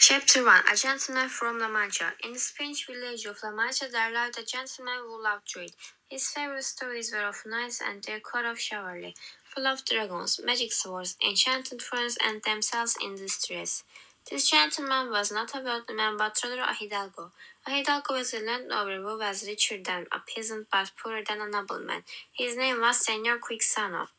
Chapter 1. A Gentleman from La Mancha. In the Spanish village of La Mancha there lived a gentleman who loved trade. His favorite stories were of knights and their court of chivalry, full of dragons, magic swords, enchanted friends, and themselves in distress. This gentleman was not a wealthy man but rather a hidalgo. A hidalgo was a landowner who was richer than a peasant but poorer than a nobleman. His name was Senor Quixano.